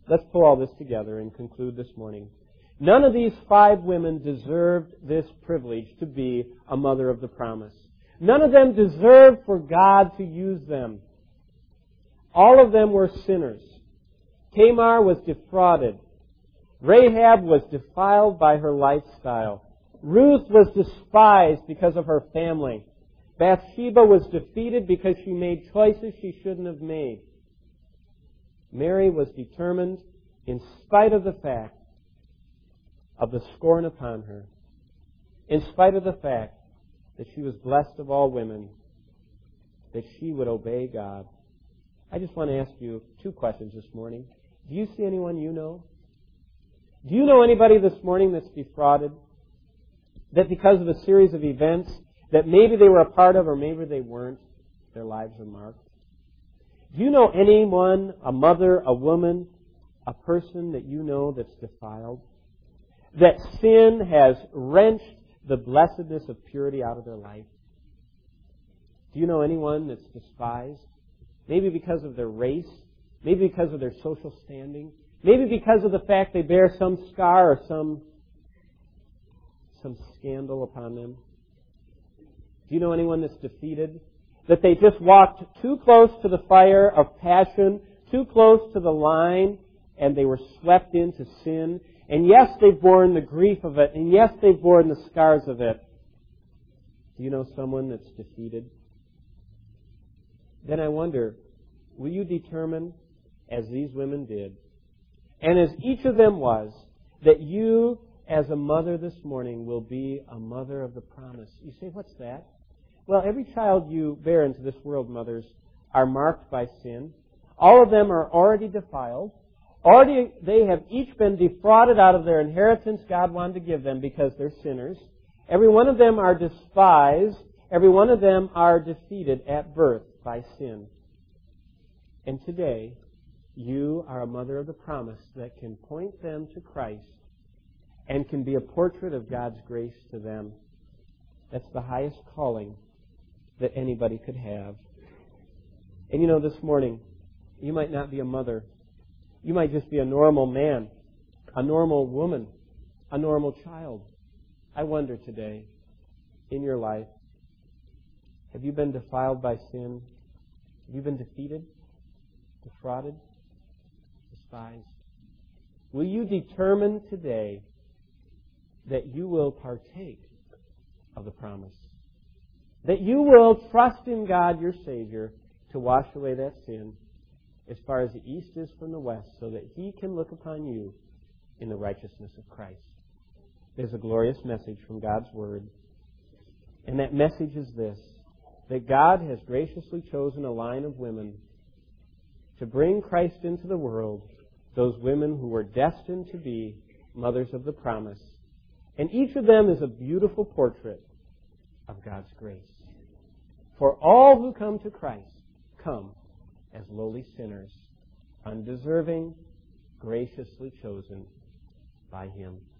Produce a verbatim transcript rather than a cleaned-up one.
let's pull all this together and conclude this morning. None of these five women deserved this privilege to be a mother of the promise. None of them deserved for God to use them. All of them were sinners. Tamar was defrauded. Rahab was defiled by her lifestyle. Ruth was despised because of her family. Bathsheba was defeated because she made choices she shouldn't have made. Mary was determined, in spite of the fact of the scorn upon her, in spite of the fact that she was blessed of all women, that she would obey God. I just want to ask you two questions this morning. Do you see anyone you know? Do you know anybody this morning that's defrauded? That because of a series of events that maybe they were a part of or maybe they weren't, their lives are marked? Do you know anyone, a mother, a woman, a person that you know that's defiled? That sin has wrenched the blessedness of purity out of their life? Do you know anyone that's despised? Maybe because of their race, maybe because of their social standing, maybe because of the fact they bear some scar or some, some scandal upon them. Do you know anyone that's defeated? That they just walked too close to the fire of passion, too close to the line, and they were swept into sin. And yes, they've borne the grief of it, and yes, they've borne the scars of it. Do you know someone that's defeated? Then I wonder, will you determine, as these women did, and as each of them was, that you, as a mother this morning, will be a mother of the promise? You say, what's that? Well, every child you bear into this world, mothers, are marked by sin. All of them are already defiled. Already, they have each been defrauded out of their inheritance God wanted to give them because they're sinners. Every one of them are despised. Every one of them are defeated at birth by sin. And today, you are a mother of the promise that can point them to Christ and can be a portrait of God's grace to them. That's the highest calling that anybody could have. And you know, this morning, you might not be a mother. You might just be a normal man, a normal woman, a normal child. I wonder today, in your life, have you been defiled by sin? Have you been defeated, defrauded, despised? Will you determine today that you will partake of the promise? That you will trust in God, your Savior, to wash away that sin as far as the east is from the west, so that He can look upon you in the righteousness of Christ. There's a glorious message from God's Word. And that message is this: that God has graciously chosen a line of women to bring Christ into the world, those women who were destined to be mothers of the promise. And each of them is a beautiful portrait of God's grace. For all who come to Christ come as lowly sinners, undeserving, graciously chosen by Him.